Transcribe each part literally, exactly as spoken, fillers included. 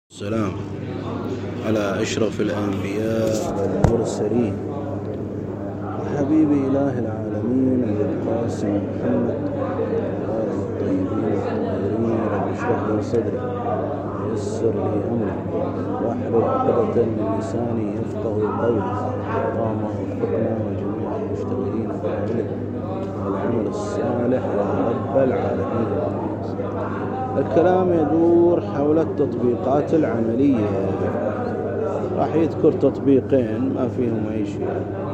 السلام على أشرف الأنبياء والمرسلين وحبيب إله العالمين أبي القاسم محمد وآله الطيبين الطاهرين. رب اشرح لي صدري ويسر لي أمري واحلل عقدة من لساني يفقه قولي. اللهم وفقنا وجميع المشتغلين بالعلم والعمل الصالح يا رب العالمين. الكلام يدور حول التطبيقات العملية. راح يذكر تطبيقين ما فيهم أي شيء،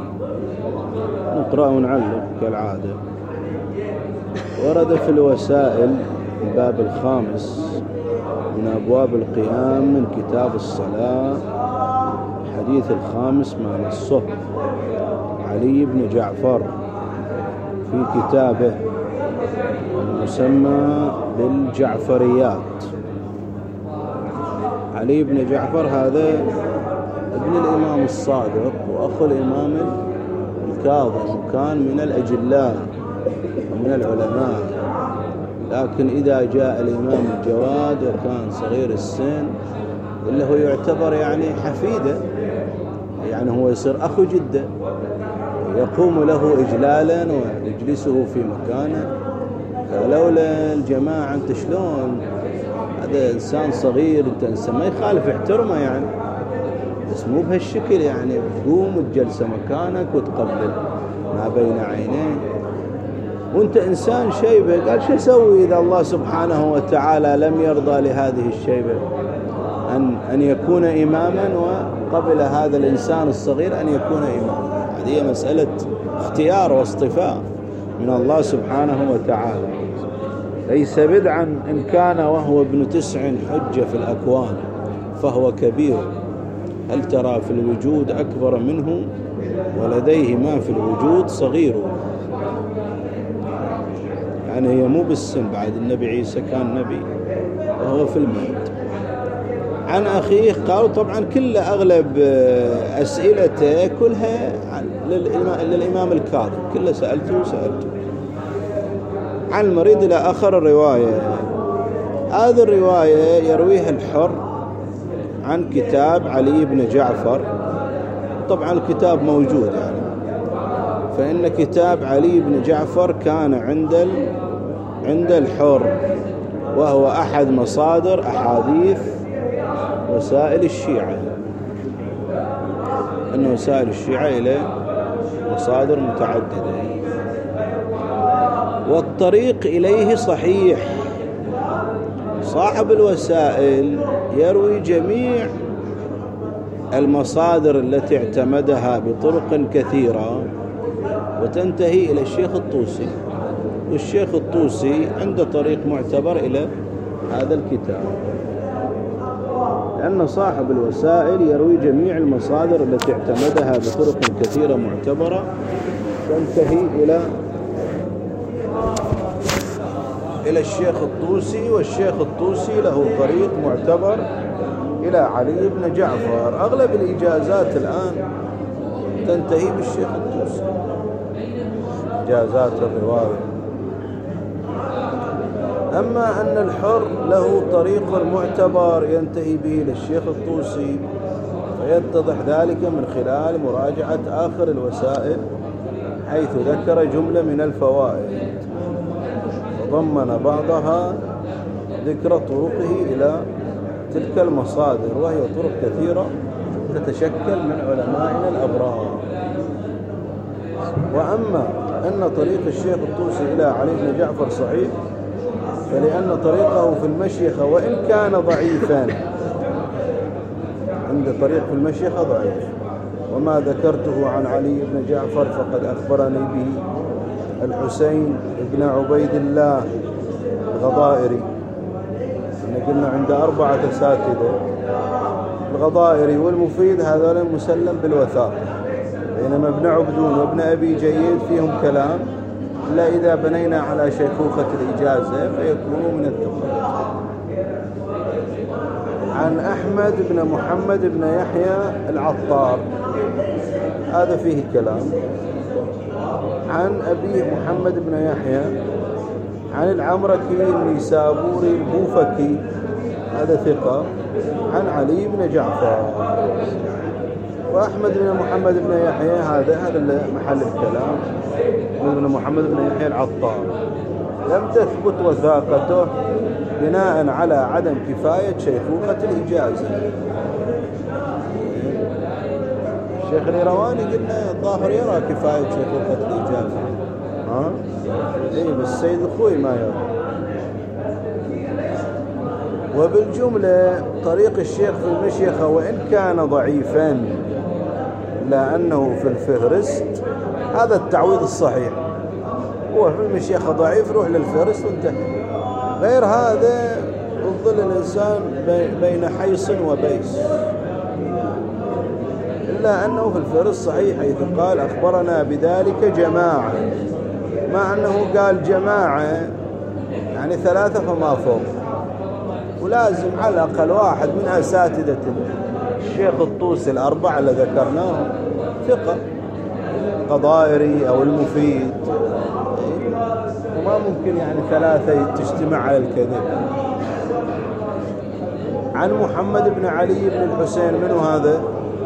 نقرأ ونعلق كالعادة. ورد في الوسائل الباب الخامس من أبواب القيام من كتاب الصلاة الحديث الخامس ما نصه علي بن جعفر في كتابه المسمى بالجعفريات. علي بن جعفر هذا ابن الإمام الصادق وأخو الإمام الكاظم، وكان من الأجلاء ومن العلماء، لكن إذا جاء الإمام الجواد وكان صغير السن إلا هو يعتبر يعني حفيده، يعني هو يصير أخو جده، يقوم له إجلالا ويجلسه في مكانه. فلولا الجماعة أنت شلون هذا إنسان صغير، أنت إنسان ما يخالف احترمه يعني، بس مو بهالشكل يعني تقوم وتجلس مكانك وتقبل ما بين عينيه وأنت إنسان شيبة. قال شو أسوي إذا الله سبحانه وتعالى لم يرضى لهذه الشيبة أن أن يكون إماما، وقبل هذا الإنسان الصغير أن يكون إماما؟ هذه مسألة اختيار واصطفاء من الله سبحانه وتعالى. ليس بدعا إن كان وهو ابن تسع حجة في الأكوان فهو كبير. هل ترى في الوجود أكبر منه؟ ولديه ما في الوجود صغير. يعني هي مو بالسن، بعد النبي عيسى كان نبي وهو في المهد. عن أخيه قالوا طبعا كل أغلب أسئلته كلها للإمام الكاظم، كله سألته وسألته. عن المريض إلى آخر الرواية. هذه الرواية يرويها الحر عن كتاب علي بن جعفر. طبعا الكتاب موجود يعني، فإن كتاب علي بن جعفر كان عند عند الحر، وهو أحد مصادر أحاديث وسائل الشيعة، أن وسائل الشيعة إلى مصادر متعددة، والطريق إليه صحيح. صاحب الوسائل يروي جميع المصادر التي اعتمدها بطرق كثيرة وتنتهي إلى الشيخ الطوسي، والشيخ الطوسي عنده طريق معتبر إلى هذا الكتاب، لأن صاحب الوسائل يروي جميع المصادر التي اعتمدها بطرق كثيرة معتبرة تنتهي إلى إلى الشيخ الطوسي، والشيخ الطوسي له طريق معتبر إلى علي بن جعفر. أغلب الإجازات الآن تنتهي بالشيخ الطوسي، إجازات الرواية. أما أن الحر له طريق المعتبر ينتهي به للشيخ الطوسي، فيتضح ذلك من خلال مراجعة آخر الوسائل، حيث ذكر جملة من الفوائد ضمن بعضها ذكر طرقه إلى تلك المصادر، وهي طرق كثيرة تتشكل من علمائنا الأبرار. وأما أن طريق الشيخ الطوسي إلى علي بن جعفر صحيح، فلأن طريقه في المشيخة وإن كان ضعيفا، عند طريق في المشيخة ضعيف. وما ذكرته عن علي بن جعفر فقد أخبرني به الحسين بن عبيد الله الغضائري. قلنا عند أربعة أساتذة، الغضائري والمفيد هذول مسلم بالوثاقة، بينما ابن عبدون وابن أبي جيد فيهم كلام، إلا إذا بنينا على شيخوخة الإجازة فيكونوا من الثقات. عن أحمد بن محمد بن يحيى العطار، هذا فيه كلام. عن أبيه محمد بن يحيى عن العمركي النيسابوري البوفكي، هذا ثقة. عن علي بن جعفر. وأحمد بن محمد بن يحيى هذا هذا محل الكلام، أحمد بن محمد بن يحيى العطار لم تثبت وثاقته بناء على عدم كفاية شيخوخة الإجازة. الشيخ الإيرواني قلنا الظاهر يرى كفاية شيخوخة الإجازة، ها؟ إيه بس السيد الخوي ما يرى. وبالجملة طريق الشيخ في المشيخة وإن كان ضعيفا إلا أنه في الفهرست هذا التعويض الصحيح. هو في المشيخة ضعيف روح للفهرست وانتهى. غير هذا يظل الإنسان بين حيص وبيس، إلا أنه في الفهرست صحيح حيث قال أخبرنا بذلك جماعة، مع أنه قال جماعة يعني ثلاثة فما فوق، ولازم على الأقل واحد من أساتذة الشيخ الطوسي الأربعة اللي ذكرناهم ثقة، قضائري أو المفيد، وما ممكن يعني ثلاثة تجتمع على الكذب. عن محمد بن علي بن الحسين، منه هذا؟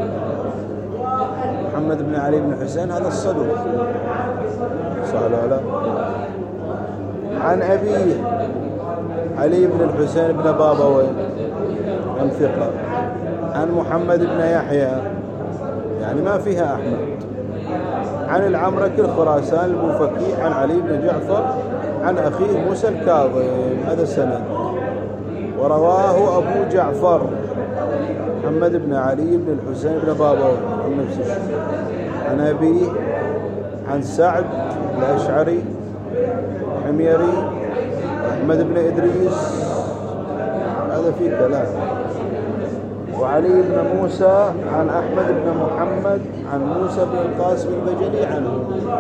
محمد بن علي بن الحسين هذا الصدوق، صح ولا لا؟ عن أبيه علي بن الحسين بن بابوي كم ثقة. عن محمد بن يحيى يعني ما فيها أحمد. عن العمركي الخراسان المفكي عن علي بن جعفر عن أخيه موسى الكاظم، هذا سند. ورواه أبو جعفر محمد بن علي بن الحسين بن بابوي نفس الشيء عن أبيه عن سعد الأشعري حميري أحمد بن إدريس، هذا فيه كلام. وعلي بن موسى عن أحمد بن محمد عن موسى بن القاسم البجلي عنه.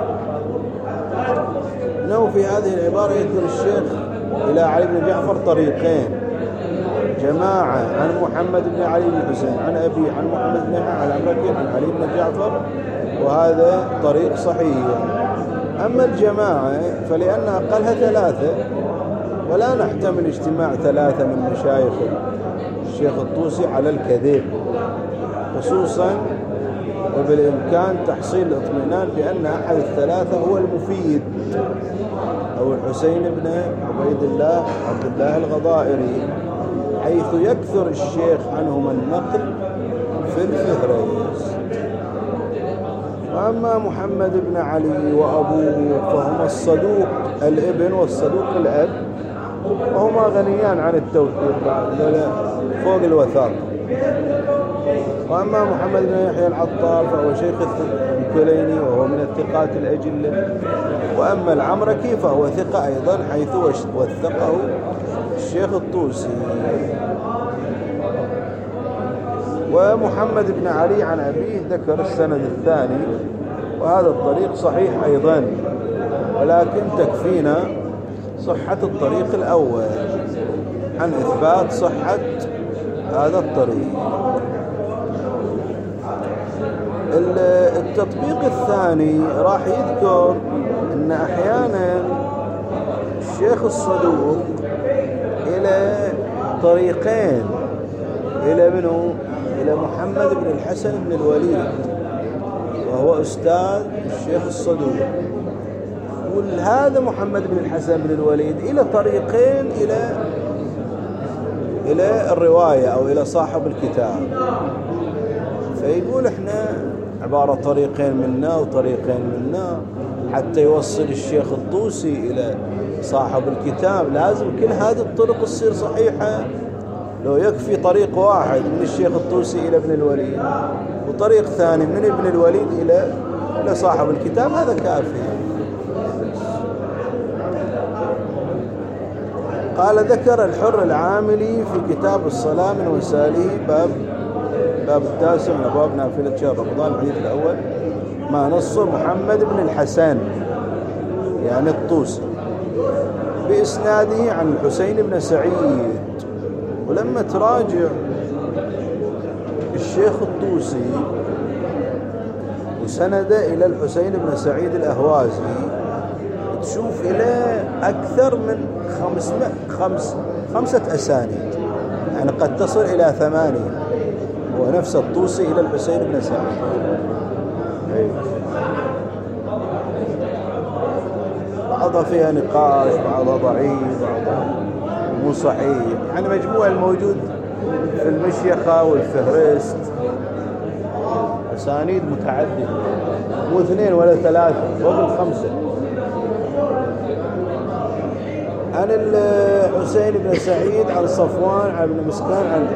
إنه في هذه العبارة يذكر الشيخ إلى علي بن جعفر طريقين، جماعة عن محمد بن علي بن الحسين عن أبي عن محمد بن عن العمركي عن علي بن جعفر، وهذا طريق صحيح. أما الجماعة فلأن أقلها ثلاثة، ولا نحتمل اجتماع ثلاثة من مشايخ الشيخ الطوسي على الكذب، خصوصا وبالإمكان تحصيل الاطمئنان بأن أحد الثلاثة هو المفيد أو الحسين بن عبيد الله عبد الله الغضائري، حيث يكثر الشيخ عنهما النقل في الفهرس. وأما محمد بن علي وأبوه فهما الصدوق الابن والصدوق الأب، وهما غنيان عن التوثيق بعد فوق الوثاق. وأما محمد بن يحيى العطار فهو شيخ الكليني وهو من الثقات الأجلة. وأما العمركي فهو ثقة أيضا حيث وثقه الشيخ الطوسي. ومحمد بن علي عن أبيه ذكر السند الثاني، وهذا الطريق صحيح أيضا، ولكن تكفينا صحة الطريق الأول عن إثبات صحة هذا الطريق. التطبيق الثاني راح يذكر أن أحيانا الشيخ الصدوق إلى طريقين، إلى منه إلى محمد بن الحسن بن الوليد وهو أستاذ الشيخ الصدوق، وهذا محمد بن الحسن بن الوليد إلى طريقين إلى إلى الرواية أو إلى صاحب الكتاب. فيقول إحنا عبارة طريقين منا وطريقين منا حتى يوصل الشيخ الطوسي إلى صاحب الكتاب، لازم كل هذه الطرق تصير صحيحة. لو يكفي طريق واحد من الشيخ الطوسي إلى ابن الوليد وطريق ثاني من ابن الوليد إلى إلى صاحب الكتاب هذا كافي. قال ذكر الحر العاملي في كتاب الصلاة من وسائله باب باب التاسع من أبواب نافلة شهر رمضان الحديث الأول ما نص محمد بن الحسن يعني الطوسي بإسناده عن الحسين بن سعيد. ولما تراجع الشيخ الطوسي وسند إلى الحسين بن سعيد الأهوازي تشوف إلى أكثر من خمسمائة خمس خمسة أسانيد. يعني قد تصل إلى ثمانية، ونفس الطوسي إلى الحسين بن سعيد. أيوة. بعضها فيها نقاش، بعضها ضعيف، بعضها مو صحيح، يعني مجموع الموجود في المشيخة والفهرست أسانيد متعددة، مو اثنين ولا ثلاثة، فوق الخمسة. عن الحسين بن سعيد، عن صفوان، عن ابن مسكان، عن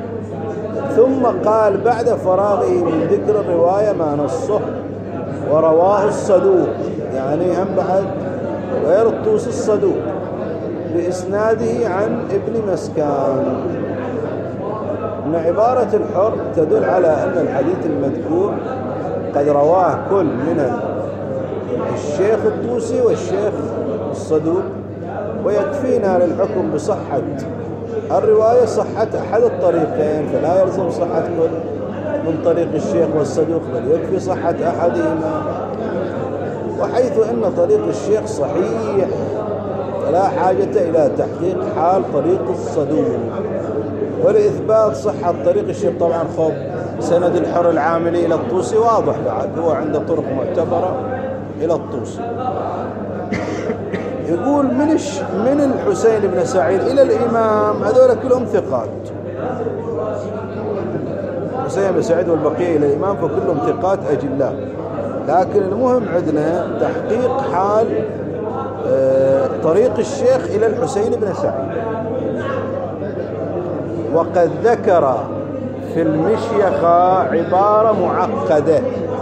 ثم قال بعد فراغه من ذكر الرواية ما نصه ورواه الصدوق، يعني هم بعد غير الطوسي الصدوق بإسناده عن ابن مسكان. إن عبارة الحر تدل على أن الحديث المذكور قد رواه كل من الشيخ الطوسي والشيخ الصدوق، ويكفينا للحكم بصحة الرواية صحة أحد الطريقين، فلا يلزم صحة كل من طريق الشيخ والصدوق، بل يكفي صحة أحدهما. وحيث أن طريق الشيخ صحيح فلا حاجة إلى تحقيق حال طريق الصدوق. ولإثبات صحة طريق الشيخ طبعا خب سند الحر العاملي إلى الطوسي واضح، بعد هو عنده طرق معتبرة إلى الطوسي. يقول من الش... من الحسين بن سعيد إلى الإمام، هذول كلهم ثقات. حسين بن سعيد والبقية إلى الإمام فكلهم ثقات أجلاء، لكن المهم عندنا تحقيق حال آه طريق الشيخ إلى الحسين بن سعيد. وقد ذكر في المشيخة عبارة معقدة،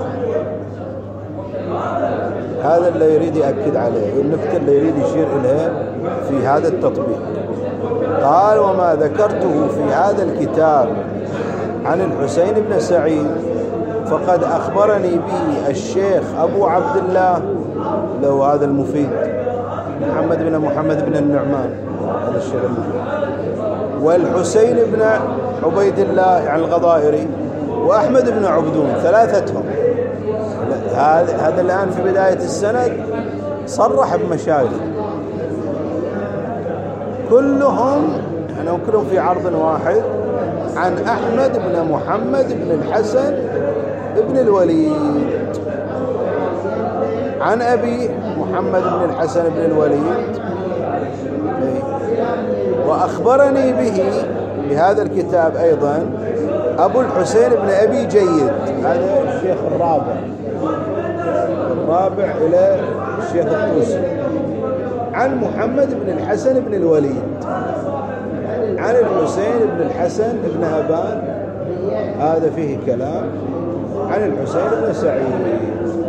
هذا اللي يريد يأكد عليه، النكتة اللي يريد يشير إليها في هذا التطبيق. قال وما ذكرته في هذا الكتاب عن الحسين بن سعيد فقد أخبرني به الشيخ أبو عبد الله، لو هذا المفيد، محمد بن محمد بن النعمان، هذا الشيخ المفيد، والحسين بن عبيد الله يعني الغضائري، وأحمد بن عبدون، ثلاثتهم. هذا هذا الآن في بداية السند صرح بمشايخ كلهم، يعني كلهم في عرض واحد، عن أحمد بن محمد بن الحسن بن الوليد، عن أبي محمد بن الحسن بن الوليد. وأخبرني به بهذا الكتاب أيضا أبو الحسين بن أبي جيد، هذا الشيخ الرابع الرابع إلى الشيخ الطوسي، عن محمد بن الحسن بن الوليد، عن الحسين بن الحسن بن أبان، هذا فيه كلام، عن الحسين بن سعيد.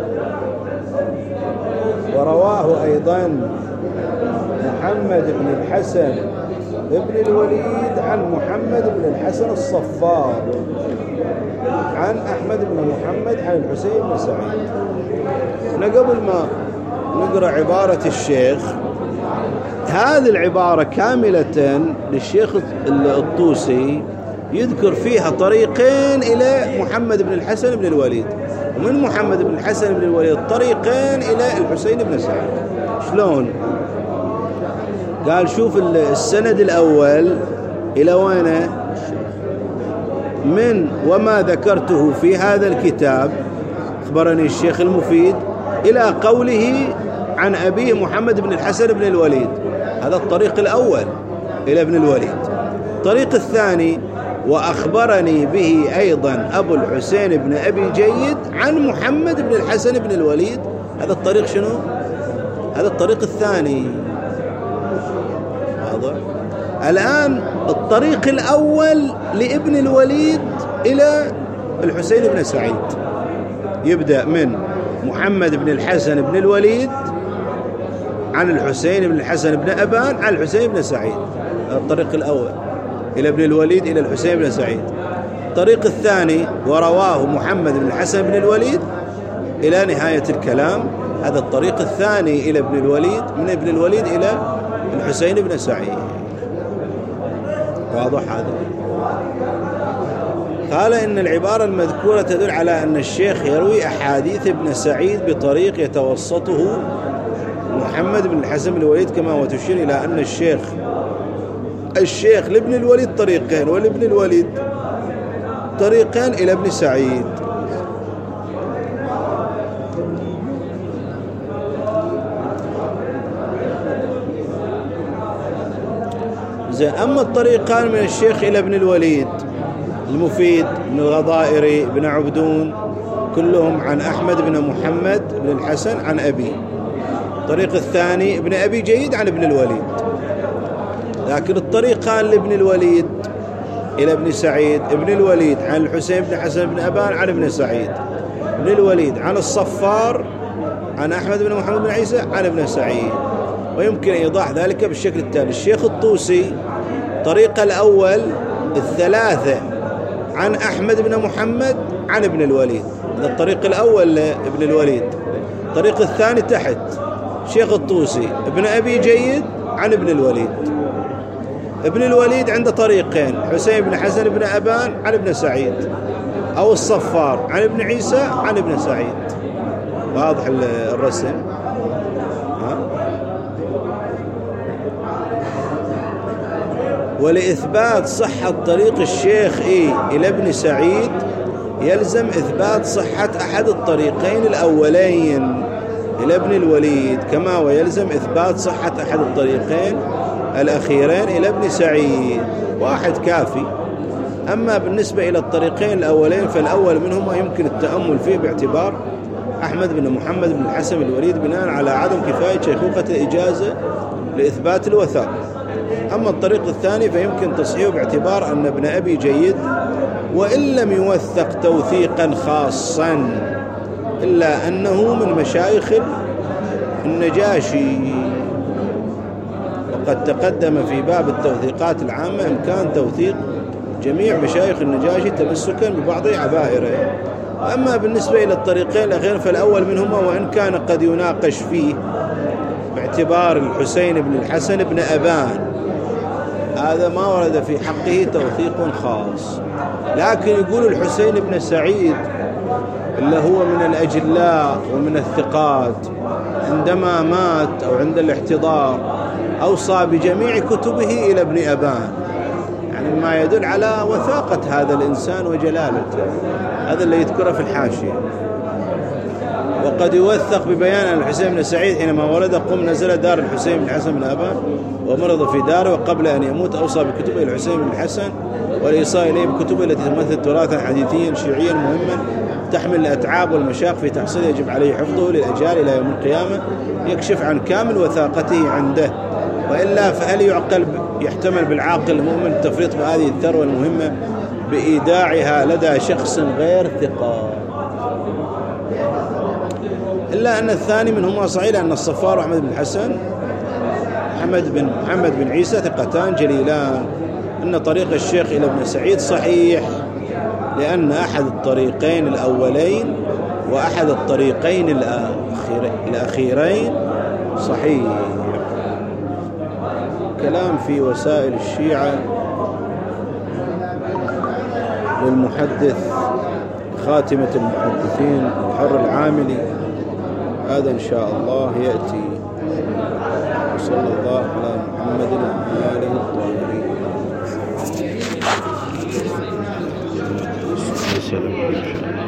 ورواه أيضا محمد بن الحسن بن الوليد عن محمد بن الحسن الصفار، عن أحمد بن محمد عن الحسين بن سعيد. أنا قبل ما نقرأ عبارة الشيخ، هذه العبارة كاملة للشيخ الطوسي يذكر فيها طريقين إلى محمد بن الحسن بن الوليد، ومن محمد بن الحسن بن الوليد طريقين إلى الحسين بن سعيد. شلون؟ قال شوف السند الأول إلى وين؟ من وما ذكرته في هذا الكتاب أخبرني الشيخ المفيد إلى قوله عن أبيه محمد بن الحسن بن الوليد، هذا الطريق الأول إلى ابن الوليد. الطريق الثاني وأخبرني به أيضا أبو الحسين بن أبي جيد عن محمد بن الحسن بن الوليد، هذا الطريق شنو؟ هذا الطريق الثاني. واضح؟ الآن الطريق الأول لابن الوليد إلى الحسين بن سعيد يبدأ من محمد بن الحسن بن الوليد عن الحسين بن الحسن بن أبان عن الحسين بن سعيد، الطريق الأول إلى ابن الوليد إلى الحسين بن سعيد. الطريق الثاني ورواه محمد بن الحسن بن الوليد إلى نهاية الكلام، هذا الطريق الثاني إلى ابن الوليد، من ابن الوليد إلى الحسين بن سعيد. واضح هذا؟ قال إن العبارة المذكورة تدل على أن الشيخ يروي أحاديث ابن سعيد بطريق يتوسطه محمد بن الحسن بن الوليد كما، وتشير إلى أن الشيخ الشيخ لابن الوليد طريقين، ولابن الوليد طريقين إلى ابن سعيد. زين. أما الطريقان من الشيخ إلى ابن الوليد، المفيد بن الغضائري بن عبدون، كلهم عن أحمد بن محمد بن الحسن عن أبي. الطريق الثاني ابن أبي جيد عن ابن الوليد. لكن الطريقان لابن الوليد إلى ابن سعيد، ابن الوليد عن الحسين بن حسن بن أبان عن ابن سعيد، ابن الوليد عن الصفار عن أحمد بن محمد بن عيسى عن ابن سعيد. ويمكن إيضاح ذلك بالشكل التالي: الشيخ الطوسي طريق الأول الثلاثة عن أحمد بن محمد عن ابن الوليد، هذا الطريق الأول لابن الوليد. الطريق الثاني تحت شيخ الطوسي ابن أبي جيد عن ابن الوليد. ابن الوليد عنده طريقين: حسين بن حسن بن أبان عن ابن سعيد، أو الصفار عن ابن عيسى عن ابن سعيد. واضح الرسم؟ ها؟ ولإثبات صحة طريق الشيخ إيه إلى ابن سعيد يلزم إثبات صحة أحد الطريقين الأولين إلى ابن الوليد، كما ويلزم إثبات صحة أحد الطريقين الأخيرين إلى ابن سعيد. واحد كافي. أما بالنسبة إلى الطريقين الأولين فالأول منهما يمكن التأمل فيه باعتبار أحمد بن محمد بن الحسن الوليد بناء على عدم كفاية شيخوخة الإجازة لإثبات الوثاق. أما الطريق الثاني فيمكن تصحيحه باعتبار أن ابن أبي جيد وإن لم يوثق توثيقا خاصا إلا أنه من مشايخ النجاشي، وقد تقدم في باب التوثيقات العامة إمكان توثيق جميع مشايخ النجاشي تمسكا ببعض عبائره. أما بالنسبة إلى الطريقين الأخير فالأول منهما وإن كان قد يناقش فيه باعتبار الحسين بن الحسن بن أبان، هذا ما ورد في حقه توثيق خاص. لكن يقول الحسين بن سعيد اللي هو من الأجلاء ومن الثقات عندما مات أو عند الاحتضار أوصى بجميع كتبه إلى ابن أبان، يعني ما يدل على وثاقة هذا الإنسان وجلالته. هذا اللي يذكره في الحاشية. وقد يوثق ببيان أن الحسين بن سعيد حينما ولد قم نزل دار الحسين بن حسن بن أبان ومرض في داره، وقبل أن يموت أوصى بكتبه الحسين بن الحسن والإيصاء إليه بكتبه التي تمثل تراثا حديثيا شيعيا مهما تحمل الأتعاب والمشاق في تحصيل يجب عليه حفظه للأجيال إلى يوم القيامة، يكشف عن كامل وثاقته عنده. وإلا فهل يعقل يحتمل بالعاقل المؤمن التفريط بهذه الثروة المهمة بإيداعها لدى شخص غير ثقة؟ إلا أن الثاني منهما صحيح، لأن الصفار وأحمد بن الحسن محمد بن محمد بن عيسى ثقتان جليلان. أن طريق الشيخ إلى ابن سعيد صحيح، لأن أحد الطريقين الأولين وأحد الطريقين الأخيرين صحيح. كلام في وسائل الشيعة للمحدث خاتمة المحدثين الحر العاملي، هذا إن شاء الله يأتي. وصلى الله على محمد وآله الطاهرين.